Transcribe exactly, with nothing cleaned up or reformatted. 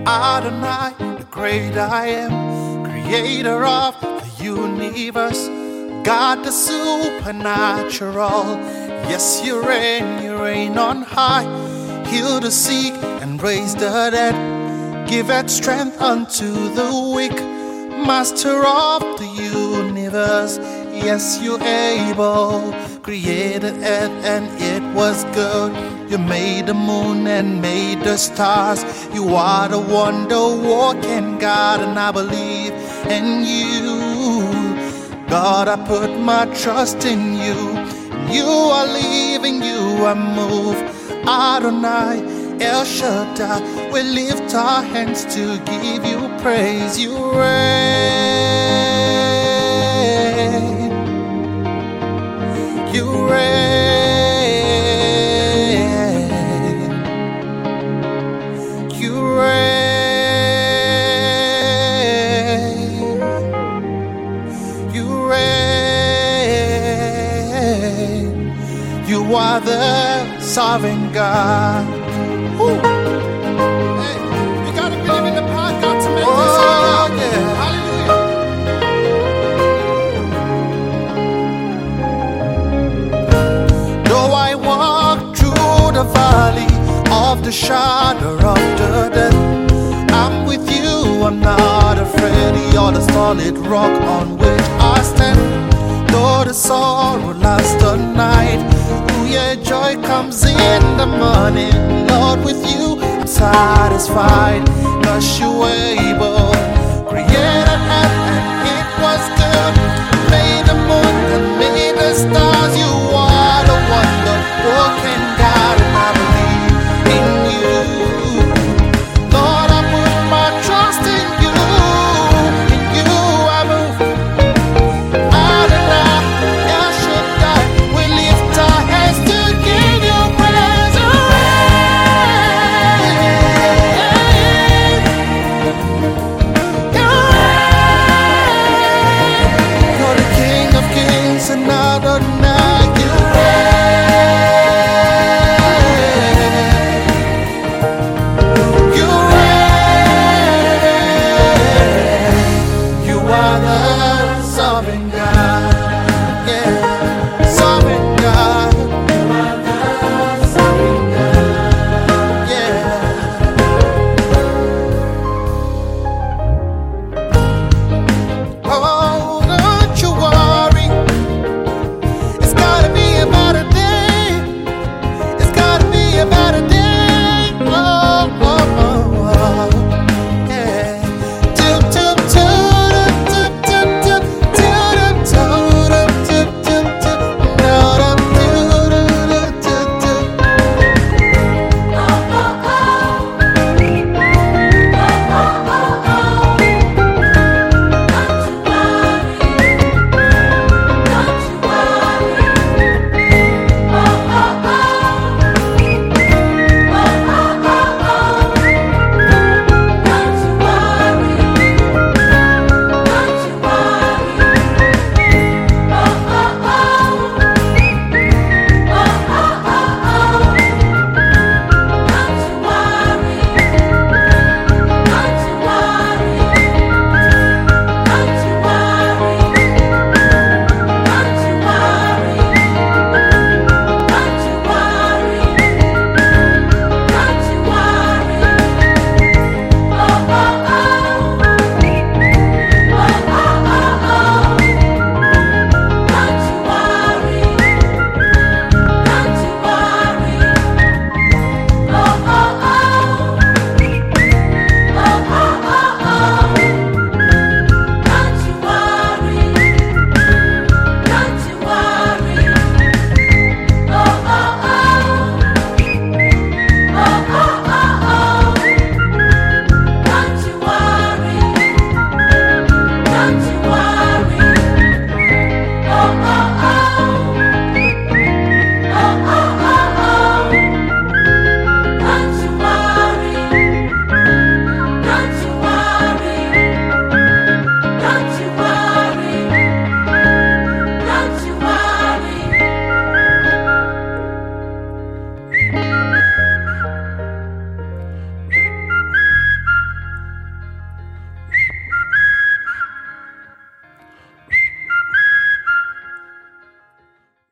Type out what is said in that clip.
Adonai, the great I am, creator of the universe, God the supernatural. Yes, you reign, you reign on high. Heal the sick and raise the dead. Giveth strength unto the weak. Master of the universe, yes, you're able. Created earth and it was good. You made the moon and made the stars. You are the wonder-working God, and I believe in you. God, I put my trust in you. You are living, you are moved. Adonai, El Shaddai, we lift our hands to give you praise. You reign, you reign, you reign, you reign. You are the sovereign God. Woo. Hey, we gotta believe in the power of God to make oh, this happen. Yeah. Hallelujah. Though I walk through the valley of the shadow of the death, I'm with you, I'm not afraid. You're the solid rock on which I stand. Though the sorrow lasts the night, yeah, joy comes in the morning. Lord, with you I'm satisfied, 'cause you're able.